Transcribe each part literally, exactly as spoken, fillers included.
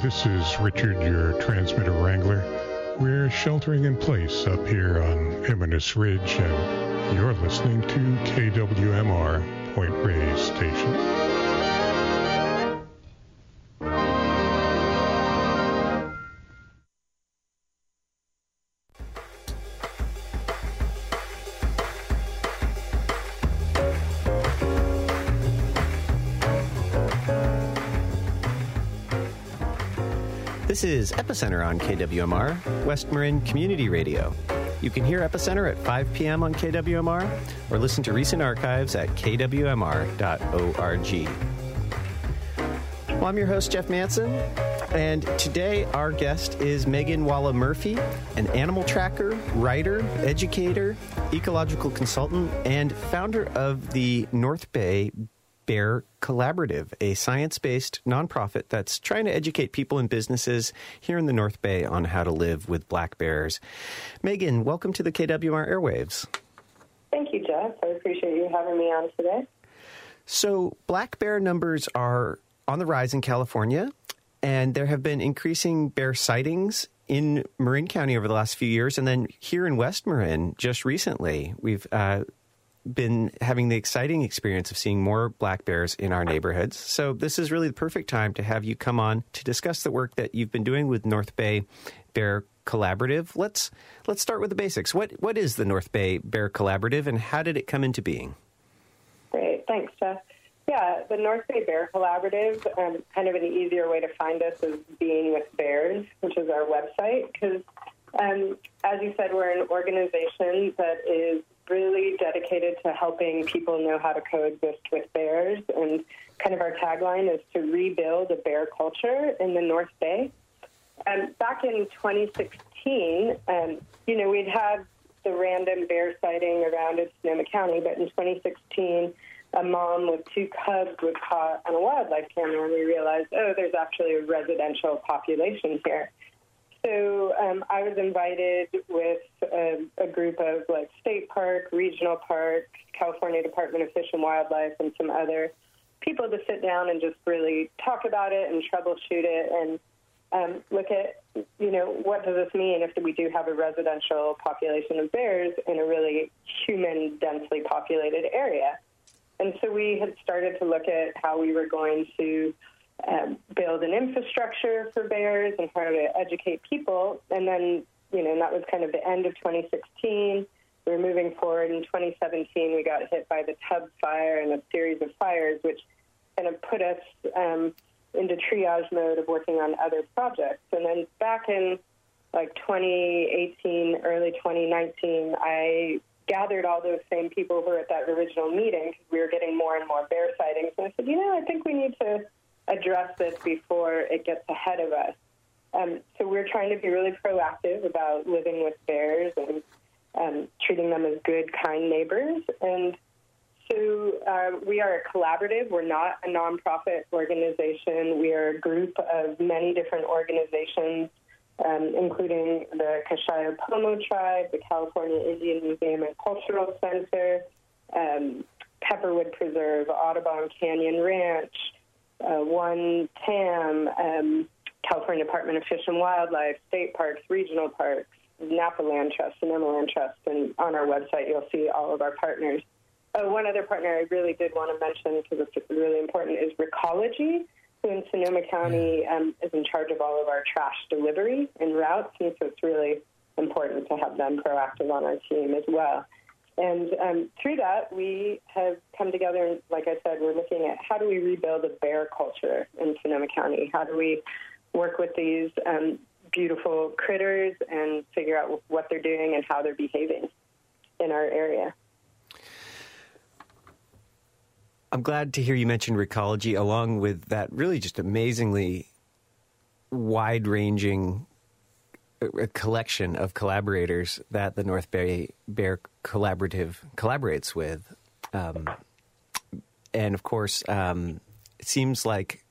this is Richard, your transmitter wrangler. We're sheltering in place up here on Eminence Ridge, and you're listening to K W M R Point Reyes Station. This is Epicenter on K W M R, West Marin Community Radio. You can hear Epicenter at five p.m. on K W M R or listen to recent archives at k w m r dot org. Well, I'm your host, Jeff Manson, and today our guest is Megan Walla Murphy, an animal tracker, writer, educator, ecological consultant, and founder of the North Bay Bear Collaborative, a science-based nonprofit that's trying to educate people and businesses here in the North Bay on how to live with black bears. Megan, welcome to the K W M R airwaves. Thank you, Jeff. I appreciate you having me on today. So black bear numbers are on the rise in California, and there have been increasing bear sightings in Marin County over the last few years, and then here in West Marin just recently. We've uh, been having the exciting experience of seeing more black bears in our neighborhoods. So this is really the perfect time to have you come on to discuss the work that you've been doing with North Bay Bear Collaborative. Let's let's start with the basics. What what is the North Bay Bear Collaborative, and how did it come into being? Great. Thanks, Jeff. Yeah, the North Bay Bear Collaborative, um, kind of an easier way to find us is Being with Bears, which is our website, because um, as you said, we're an organization that is really dedicated to helping people know how to coexist with bears, and kind of our tagline is to rebuild a bear culture in the North Bay. Um, back in twenty sixteen, um, you know, we'd had the random bear sighting around in Sonoma County, but in twenty sixteen, a mom with two cubs was caught on a wildlife camera, and we realized, oh, there's actually a residential population here. So um, I was invited with a, a group of like State Park, Regional Park, California Department of Fish and Wildlife, and some other people to sit down and just really talk about it and troubleshoot it and um, look at, you know, what does this mean if we do have a residential population of bears in a really human, densely populated area. And so we had started to look at how we were going to Um, build an infrastructure for bears and how to educate people. And then, you know, and that was kind of the end of twenty sixteen. We were moving forward. In twenty seventeen, we got hit by the Tubbs fire and a series of fires, which kind of put us um, into triage mode of working on other projects. And then back in like twenty eighteen, early twenty nineteen, I gathered all those same people who were at that original meeting because we were getting more and more bear sightings. And I said, you know, I think we need to address this before it gets ahead of us. Um, so we're trying to be really proactive about living with bears and um, treating them as good, kind neighbors. And so uh, we are a collaborative. We're not a nonprofit organization. We are a group of many different organizations, um, including the Kashaya Pomo Tribe, the California Indian Museum and Cultural Center, um, Pepperwood Preserve, Audubon Canyon Ranch, Uh, one T A M, um, California Department of Fish and Wildlife, State Parks, Regional Parks, Napa Land Trust, Sonoma Land Trust, and on our website you'll see all of our partners. Oh, one other partner I really did want to mention because it's really important is Recology, who in Sonoma County um, is in charge of all of our trash delivery and routes, and so it's really important to have them proactive on our team as well. And um, through that, we have come together, and like I said, we're looking at how do we rebuild a bear culture in Sonoma County? How do we work with these um, beautiful critters and figure out what they're doing and how they're behaving in our area? I'm glad to hear you mention Recology, along with that really just amazingly wide-ranging a collection of collaborators that the North Bay Bear Collaborative collaborates with. Um, and, of course, um, it seems like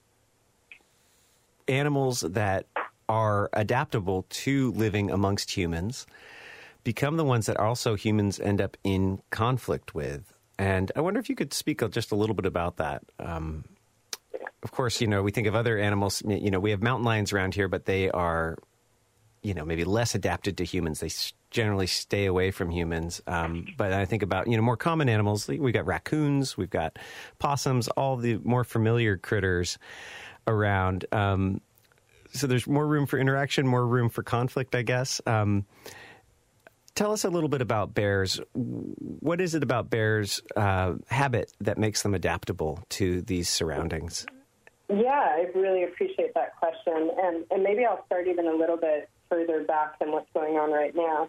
animals that are adaptable to living amongst humans become the ones that also humans end up in conflict with. And I wonder if you could speak just a little bit about that. Um, of course, you know, we think of other animals, you know, we have mountain lions around here, but they are, you know, maybe less adapted to humans. They generally stay away from humans. Um, but I think about, you know, more common animals. We've got raccoons, we've got possums, all the more familiar critters around. Um, so there's more room for interaction, more room for conflict, I guess. Um, tell us a little bit about bears. What is it about bears' uh, habit that makes them adaptable to these surroundings? Yeah, I really appreciate that question. And, and maybe I'll start even a little bit further back than what's going on right now.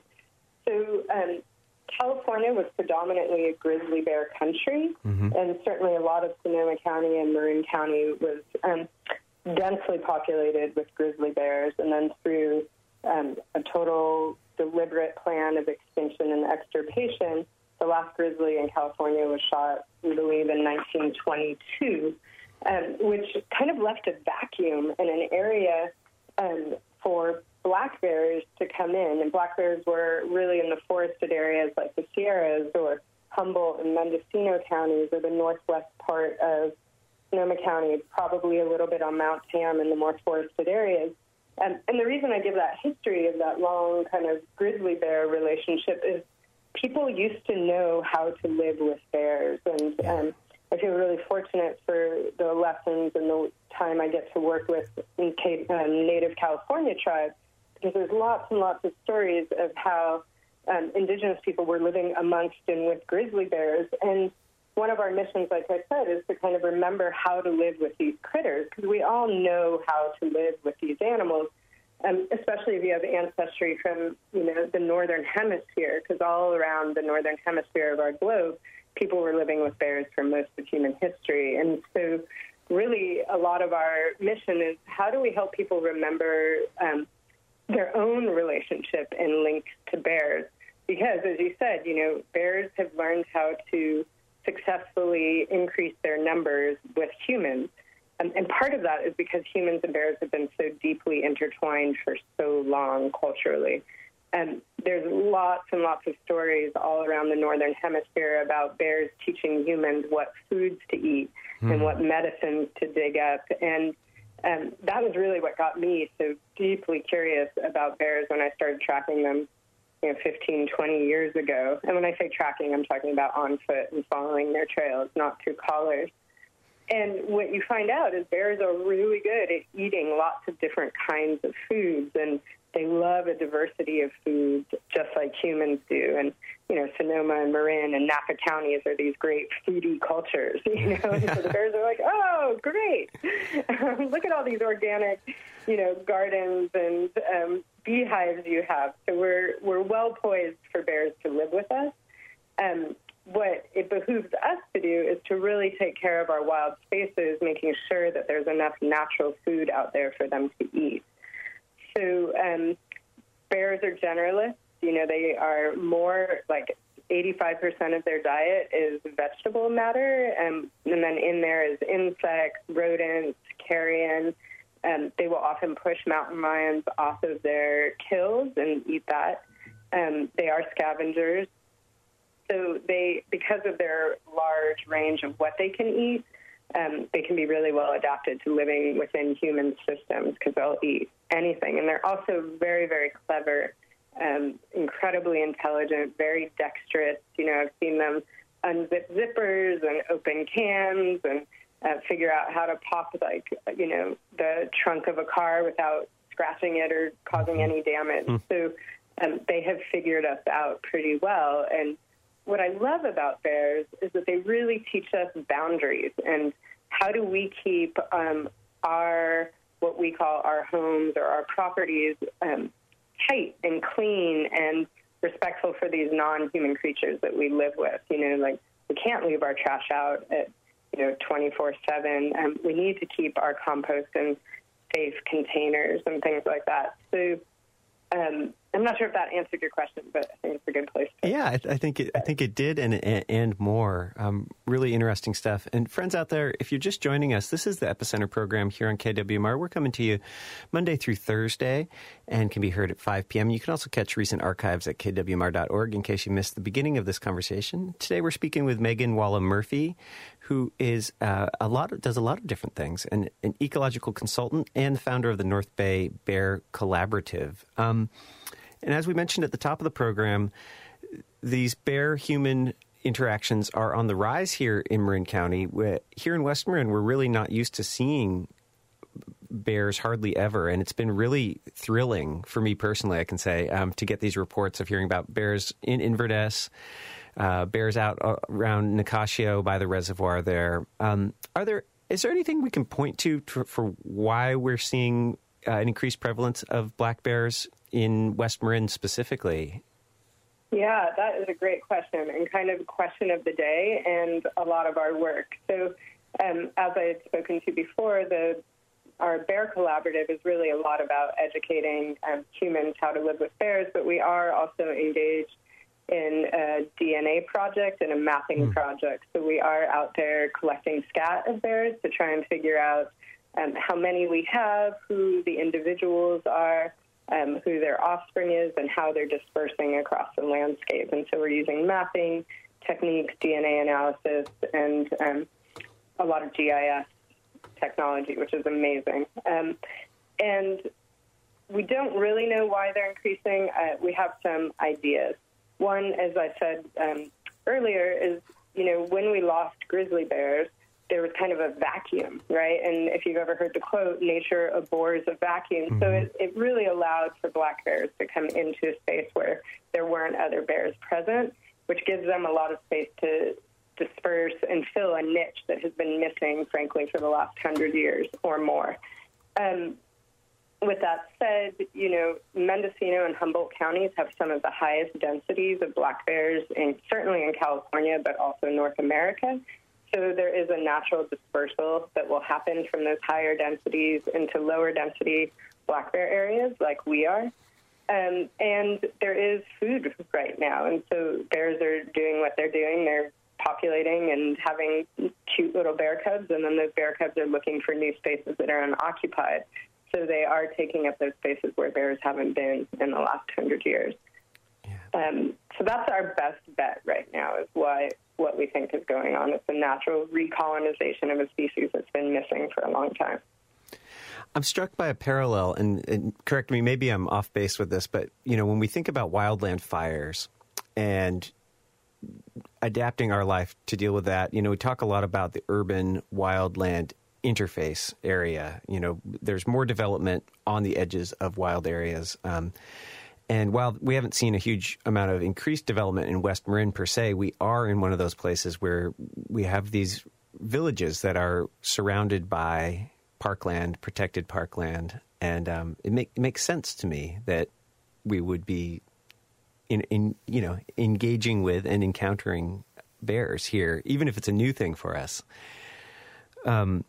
So um, California was predominantly a grizzly bear country, mm-hmm. and certainly a lot of Sonoma County and Marin County was um, densely populated with grizzly bears. And then through um, a total deliberate plan of extinction and extirpation, the last grizzly in California was shot, we believe, in nineteen twenty-two, um, which kind of left a vacuum in an area um, for black bears to come in. And black bears were really in the forested areas like the Sierras or Humboldt and Mendocino counties, or the northwest part of Sonoma County, probably a little bit on Mount Tam in the more forested areas. Um, and the reason I give that history of that long kind of grizzly bear relationship is people used to know how to live with bears. And um, I feel really fortunate for the lessons and the time I get to work with um, Native California tribes, because there's lots and lots of stories of how um, indigenous people were living amongst and with grizzly bears. And one of our missions, like I said, is to kind of remember how to live with these critters, because we all know how to live with these animals, um, especially if you have ancestry from, you know, the northern hemisphere, because all around the northern hemisphere of our globe, people were living with bears for most of human history. And so really a lot of our mission is how do we help people remember um, their own relationship and link to bears? Because, as you said, you know, bears have learned how to successfully increase their numbers with humans. Um, and part of that is because humans and bears have been so deeply intertwined for so long culturally. And there's lots and lots of stories all around the northern hemisphere about bears teaching humans what foods to eat mm. and what medicines to dig up. And um, that was really what got me so deeply curious about bears when I started tracking them, you know, fifteen, twenty years ago. And when I say tracking, I'm talking about on foot and following their trails, not through collars. And what you find out is bears are really good at eating lots of different kinds of foods, and they love a diversity of foods just like humans do. And, you know, Sonoma and Marin and Napa counties are these great foodie cultures, you know, and so the bears are like, oh, great. Um, look at all these organic, you know, gardens and um, beehives you have. So we're we're well poised for bears to live with us. Um, what it behooves us to do is to really take care of our wild spaces, making sure that there's enough natural food out there for them to eat. So um, bears are generalists. You know, they are more like eighty-five percent of their diet is vegetable matter, and, and then in there is insects, rodents, carrion. Um, they will often push mountain lions off of their kills and eat that. Um, they are scavengers. So they, because of their large range of what they can eat, um, they can be really well adapted to living within human systems because they'll eat anything. And they're also very, very clever, um, incredibly intelligent, very dexterous. You know, I've seen them unzip zippers and open cans and uh, figure out how to pop, like, you know, the trunk of a car without scratching it or causing any damage. Mm. So um, they have figured us out pretty well. And what I love about bears is that they really teach us boundaries and how do we keep um, our, what we call our homes or our properties um, tight and clean and respectful for these non-human creatures that we live with. You know, like we can't leave our trash out at, you know, twenty-four seven. Um, we need to keep our compost in safe containers and things like that. So um, I'm not sure if that answered your question, but I think it's a good place to Yeah, I, th- I think it, I think it did, and and more. Um, really interesting stuff. And friends out there, if you're just joining us, this is the Epicenter program here on K W M R. We're coming to you Monday through Thursday, and can be heard at five p.m. You can also catch recent archives at k w m r dot org in case you missed the beginning of this conversation. Today, we're speaking with Megan Walla-Murphy, who is uh, a lot of, does a lot of different things, and an ecological consultant and the founder of the North Bay Bear Collaborative. Um, And as we mentioned at the top of the program, these bear-human interactions are on the rise here in Marin County. Here in West Marin, we're really not used to seeing bears hardly ever, and it's been really thrilling for me personally, I can say, um, to get these reports of hearing about bears in Inverness, uh, bears out around Nicasio by the reservoir there. Um, are there? Is there anything we can point to, to for why we're seeing uh, an increased prevalence of black bears in West Marin specifically? Yeah, that is a great question, and kind of the question of the day and a lot of our work. So um, as I had spoken to before, the our Bear Collaborative is really a lot about educating um, humans how to live with bears, but we are also engaged in a D N A project and a mapping mm. project. So we are out there collecting scat of bears to try and figure out um, how many we have, who the individuals are, Um, who their offspring is, and how they're dispersing across the landscape. And so we're using mapping techniques, D N A analysis, and um, a lot of G I S technology, which is amazing. Um, and we don't really know why they're increasing. Uh, we have some ideas. One, as I said um, earlier, is, you know, when we lost grizzly bears, there was kind of a vacuum, right? And if you've ever heard the quote, nature abhors a vacuum. Mm-hmm. So it, it really allowed for black bears to come into a space where there weren't other bears present, which gives them a lot of space to disperse and fill a niche that has been missing, frankly, for the last hundred years or more. Um, with that said, you know, Mendocino and Humboldt counties have some of the highest densities of black bears, in, certainly in California, but also North America. So there is a natural dispersal that will happen from those higher densities into lower density black bear areas like we are. Um, and there is food right now. And so bears are doing what they're doing. They're populating and having cute little bear cubs, and then those bear cubs are looking for new spaces that are unoccupied. So they are taking up those spaces where bears haven't been in the last hundred years. Yeah. Um, so that's our best bet right now, is why what we think is going on. It's a natural recolonization of a species that's been missing for a long time. I'm struck by a parallel, and, and correct me, maybe I'm off base with this, but, you know, when we think about wildland fires and adapting our life to deal with that, you know, we talk a lot about the urban wildland interface area. You know, there's more development on the edges of wild areas. Um, And while we haven't seen a huge amount of increased development in West Marin per se, we are in one of those places where we have these villages that are surrounded by parkland, protected parkland. And um, it, make, it makes sense to me that we would be in, in, you know, engaging with and encountering bears here, even if it's a new thing for us. Um,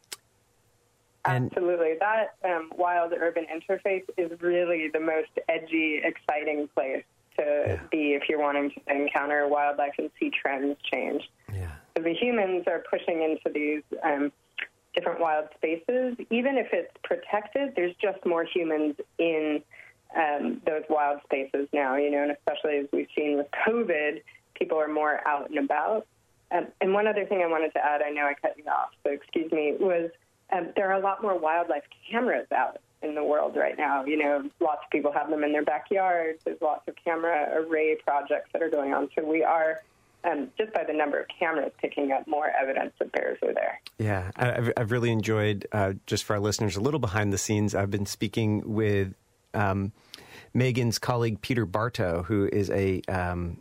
Absolutely. That um, wild-urban interface is really the most edgy, exciting place to yeah. be if you're wanting to encounter wildlife and see trends change. Yeah. So the humans are pushing into these um, different wild spaces. Even if it's protected, there's just more humans in um, those wild spaces now, you know, and especially as we've seen with COVID, people are more out and about. Um, and one other thing I wanted to add, I know I cut you off, so excuse me, was Um, there are a lot more wildlife cameras out in the world right now. You know, lots of people have them in their backyards. There's lots of camera array projects that are going on. So we are, um, just by the number of cameras, picking up more evidence that bears are there. Yeah, I've, I've really enjoyed, uh, just for our listeners, a little behind the scenes. I've been speaking with um, Megan's colleague, Peter Bartow, who is a... Um,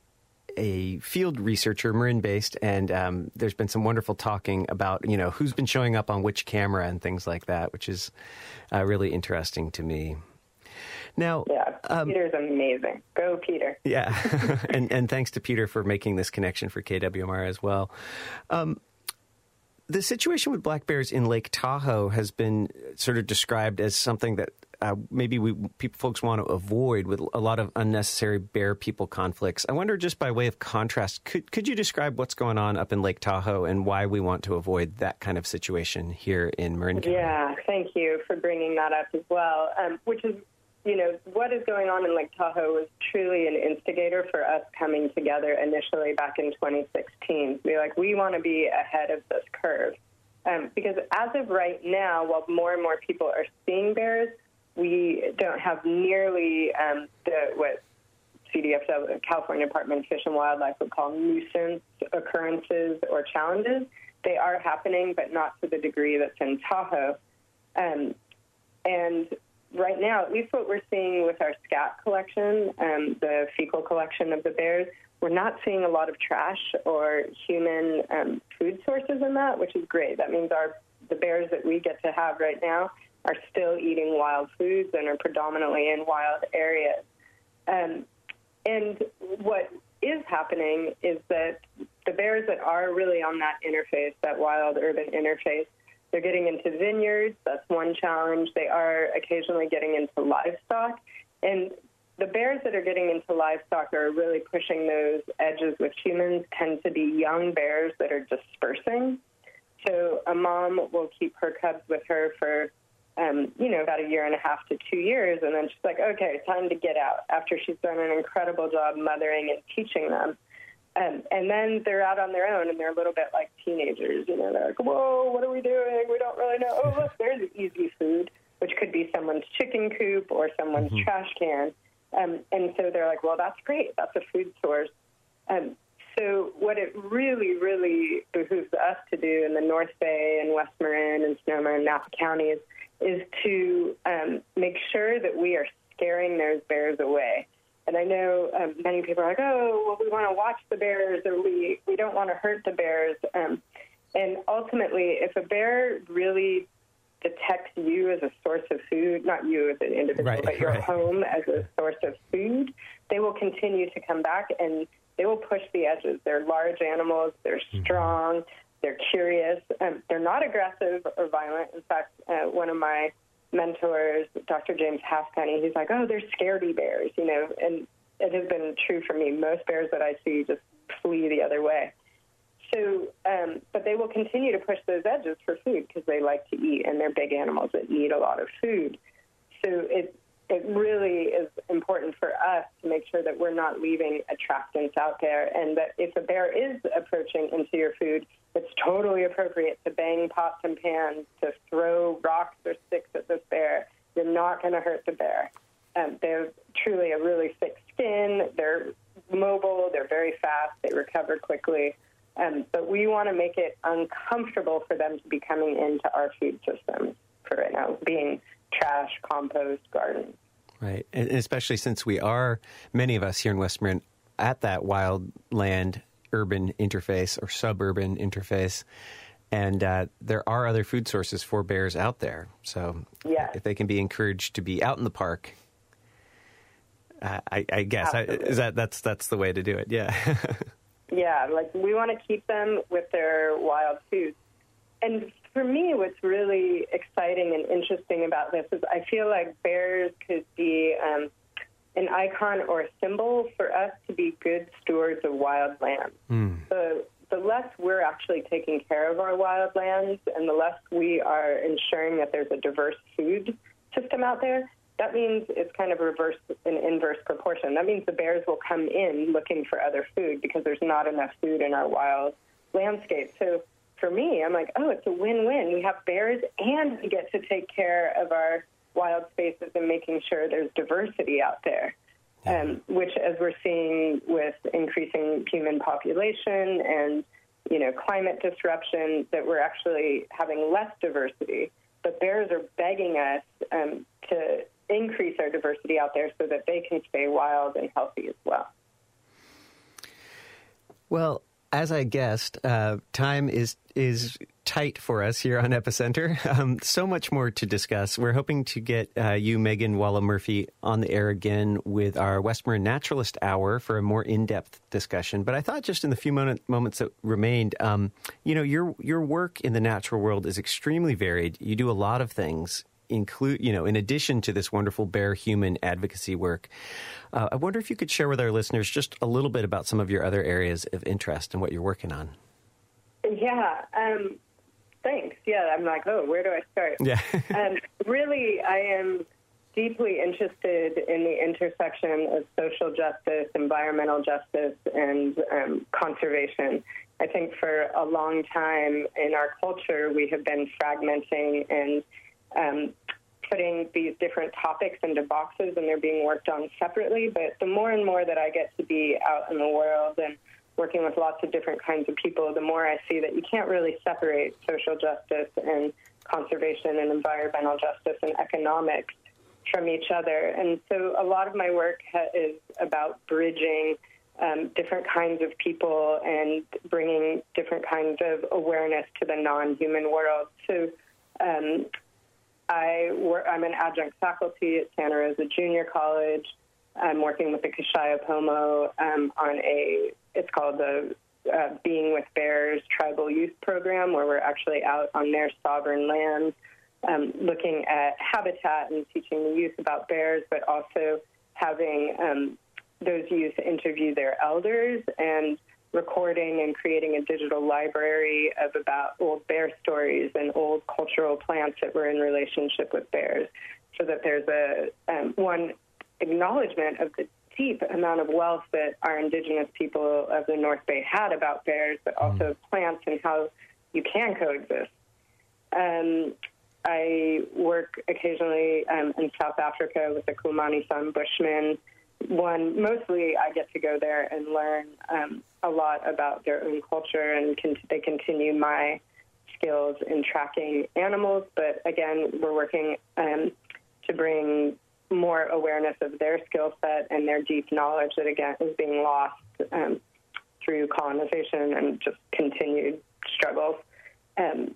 a field researcher, Marin-based, and um, there's been some wonderful talking about, you know, who's been showing up on which camera and things like that, which is uh, really interesting to me. Now, yeah, um, Peter's amazing. Go, Peter. Yeah, and and thanks to Peter for making this connection for K W M R as well. Um, the situation with black bears in Lake Tahoe has been sort of described as something that uh, maybe we people folks want to avoid with a lot of unnecessary bear-people conflicts. I wonder, just by way of contrast, could could you describe what's going on up in Lake Tahoe and why we want to avoid that kind of situation here in Marin County? Yeah, thank you for bringing that up as well, um, which is, you know, what is going on in Lake Tahoe was truly an instigator for us coming together initially back in twenty sixteen. We're like, we want to be ahead of this curve. Um, because as of right now, while more and more people are seeing bears, we don't have nearly um, the what C D F W, California Department of Fish and Wildlife, would call nuisance occurrences or challenges. They are happening, but not to the degree that's in Tahoe. Um, and right now, at least what we're seeing with our scat collection, um, the fecal collection of the bears, we're not seeing a lot of trash or human um, food sources in that, which is great. That means our the bears that we get to have right now are still eating wild foods and are predominantly in wild areas. Um, and what is happening is that the bears that are really on that interface, that wild-urban interface, they're getting into vineyards. That's one challenge. They are occasionally getting into livestock. And the bears that are getting into livestock are really pushing those edges with humans, tend to be young bears that are dispersing. So a mom will keep her cubs with her for, um, you know, about a year and a half to two years, and then she's like, okay, time to get out, after she's done an incredible job mothering and teaching them. Um, and then they're out on their own, and they're a little bit like teenagers. You know, they're like, whoa, what are we doing? We don't really know. Oh, look, there's easy food, which could be someone's chicken coop or someone's mm-hmm. trash can. Um, and so they're like, well, that's great. That's a food source. Um, so what it really, really behooves us to do in the North Bay and West Marin and Sonoma and Napa counties is to um, make sure that we are scaring those bears away. And I know um, many people are like, oh, well, we want to watch the bears, or we, we don't want to hurt the bears. Um, and ultimately, if a bear really detects you as a source of food, not you as an individual, right, but your right. home as a source of food, they will continue to come back, and they will push the edges. They're large animals. They're strong. Mm-hmm. They're curious. Um, they're not aggressive or violent. In fact, uh, one of my mentors, Doctor James Halfpenny, he's like, oh, they're scaredy bears, you know, and it has been true for me. Most bears that I see just flee the other way. So, um, but they will continue to push those edges for food because they like to eat, and they're big animals that need a lot of food. So it it really is important for us to make sure that we're not leaving attractants out there, and that if a bear is approaching into your food, it's totally appropriate to bang pots and pans, to throw rocks or sticks at this bear. You're not going to hurt the bear. Um, they're truly a really thick skin. They're mobile. They're very fast. They recover quickly. Um, but we want to make it uncomfortable for them to be coming into our food systems for right now, being trash, compost, gardens. Right, and especially since we are, many of us here in West Marin, at that wildland urban interface or suburban interface, and uh, there are other food sources for bears out there. So yeah. if they can be encouraged to be out in the park, uh, I, I guess I, is that that's that's the way to do it. Yeah. Yeah, like we want to keep them with their wild foods. And for me, what's really exciting and interesting about this is I feel like bears could be um, an icon or a symbol for us to be good stewards of wild land. Mm. So the less we're actually taking care of our wild lands and the less we are ensuring that there's a diverse food system out there, that means it's kind of reverse in inverse proportion. That means the bears will come in looking for other food because there's not enough food in our wild landscape. So for me, I'm like, oh, it's a win-win. We have bears and we get to take care of our wild spaces and making sure there's diversity out there, um, which, as we're seeing with increasing human population and, you know, climate disruption, that we're actually having less diversity. But bears are begging us um, to increase our diversity out there so that they can stay wild and healthy as well. Well, as I guessed, uh, time is is tight for us here on Epicenter. Um, so much more to discuss. We're hoping to get uh, you, Megan Walla-Murphy, on the air again with our West Marin Naturalist Hour for a more in-depth discussion. But I thought just in the few moment, moments that remained, um, you know, your your work in the natural world is extremely varied. You do a lot of things include, you know, in addition to this wonderful bear human advocacy work, uh, I wonder if you could share with our listeners just a little bit about some of your other areas of interest and what you're working on. Yeah, um, thanks. Yeah, I'm like, oh, where do I start? Yeah. um, really, I am deeply interested in the intersection of social justice, environmental justice, and um, conservation. I think for a long time in our culture, we have been fragmenting and um, putting these different topics into boxes, and they're being worked on separately. But the more and more that I get to be out in the world and working with lots of different kinds of people, the more I see that you can't really separate social justice and conservation and environmental justice and economics from each other. And so a lot of my work ha- is about bridging um, different kinds of people and bringing different kinds of awareness to the non-human world. So um, I work, I'm an adjunct faculty at Santa Rosa Junior College. I'm working with the Kashaya Pomo um, on a, it's called the uh, Being with Bears Tribal Youth Program, where we're actually out on their sovereign lands, um, looking at habitat and teaching the youth about bears, but also having um, those youth interview their elders and recording and creating a digital library of about old bear stories and old cultural plants that were in relationship with bears, so that there's a um, one acknowledgement of the deep amount of wealth that our indigenous people of the North Bay had about bears, but also plants and how you can coexist. Um, I work occasionally um, in South Africa with the Kumani San Bushmen. One, mostly I get to go there and learn um, a lot about their own culture, and con- they continue my skills in tracking animals. But again, we're working um, to bring more awareness of their skill set and their deep knowledge that, again, is being lost um, through colonization and just continued struggles. Um,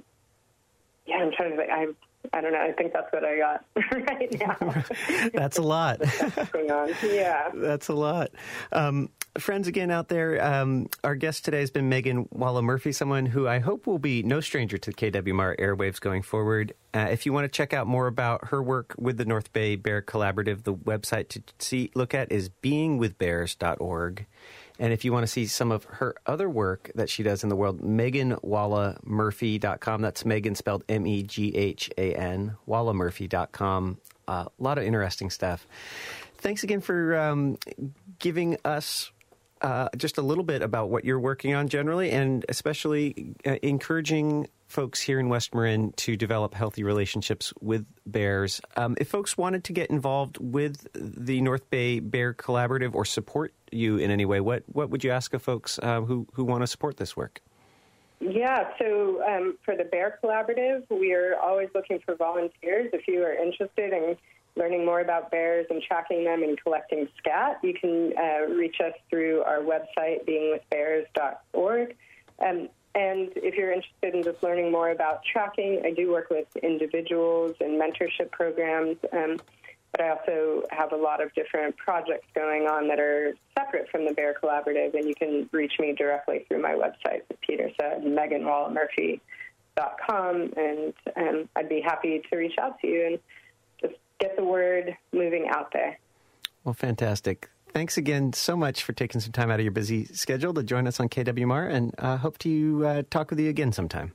yeah, I'm trying to think. I I don't know. I think that's what I got right now. That's a lot. going on. Yeah. That's a lot. Um, friends, again, out there, um, our guest today has been Megan Walla-Murphy, someone who I hope will be no stranger to K W M R airwaves going forward. Uh, if you want to check out more about her work with the North Bay Bear Collaborative, the website to see look at is being with bears dot org. And if you want to see some of her other work that she does in the world, Megan Walla Murphy dot com. That's Megan spelled M E G H A N, Walla Murphy dot com. Uh, a lot of interesting stuff. Thanks again for um, giving us uh, just a little bit about what you're working on generally, and especially uh, encouraging folks here in West Marin to develop healthy relationships with bears. Um, if folks wanted to get involved with the North Bay Bear Collaborative or support you in any way, what, what would you ask of folks uh, who, who want to support this work? Yeah, so um, for the Bear Collaborative, we are always looking for volunteers. If you are interested in learning more about bears and tracking them and collecting scat, you can uh, reach us through our website, being with bears dot org. Um, and if you're interested in just learning more about tracking, I do work with individuals and mentorship programs, um, but I also have a lot of different projects going on that are separate from the Bear Collaborative, and you can reach me directly through my website, as Peter said, Megan Walla Murphy dot com, and um, I'd be happy to reach out to you and just get the word moving out there. Well, fantastic. Thanks again so much for taking some time out of your busy schedule to join us on K W M R, and uh, hope to uh, talk with you again sometime.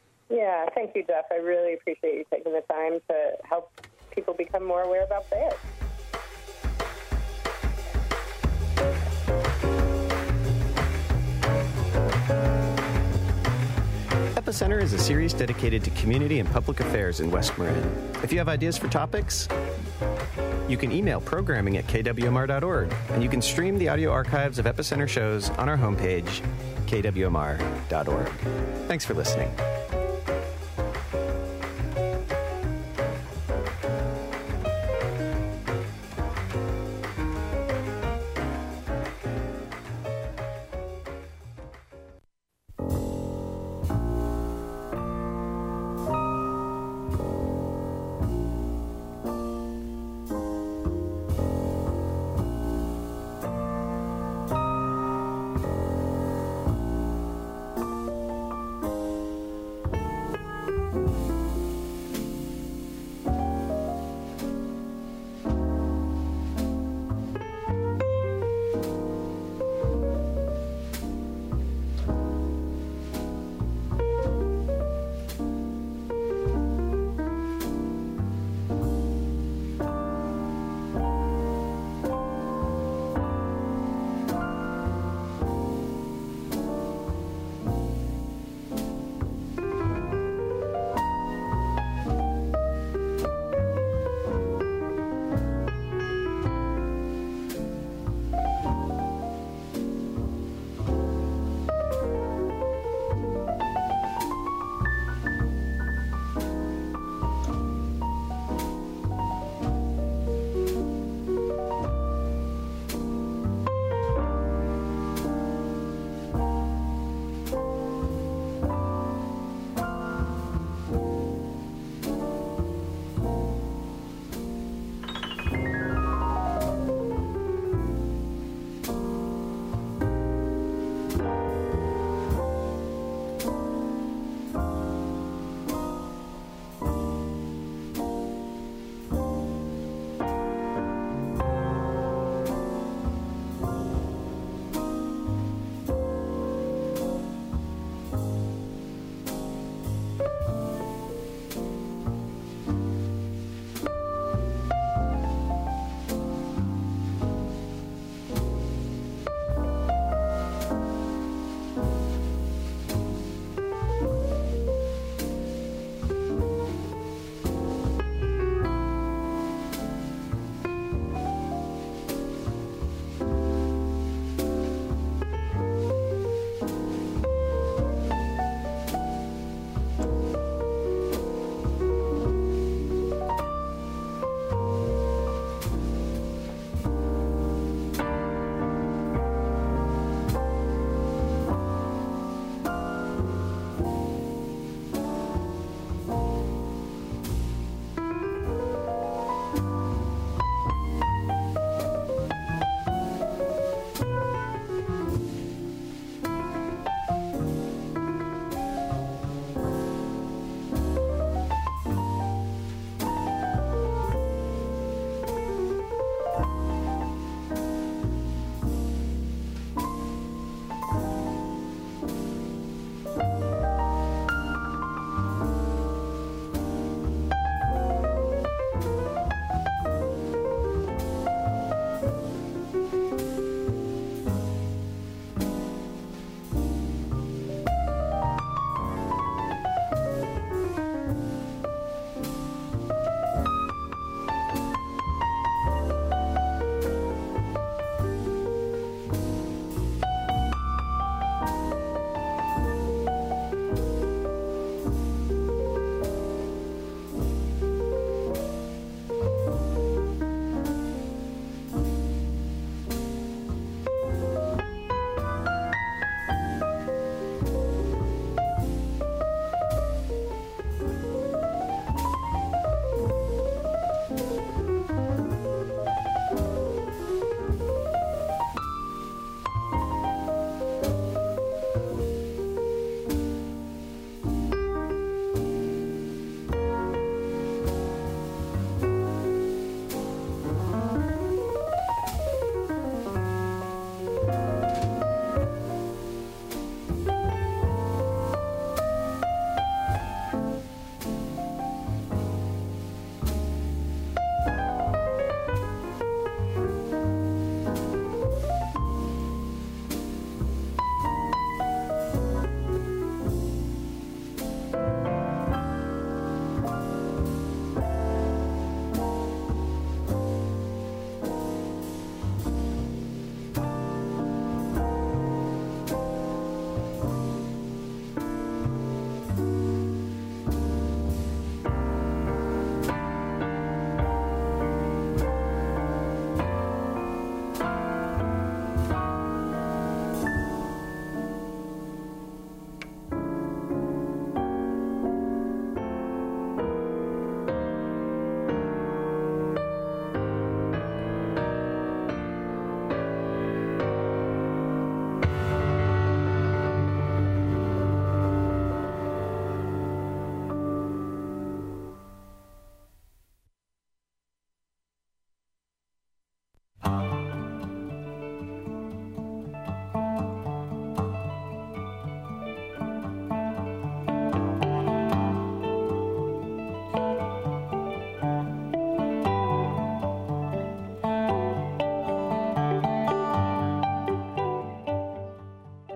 Yeah, thank you, Jeff. I really appreciate you taking the time to help people become more aware about bears. Epicenter is a series dedicated to community and public affairs in West Marin. If you have ideas for topics, you can email programming at K W M R dot org, and you can stream the audio archives of Epicenter shows on our homepage, K W M R dot org. Thanks for listening.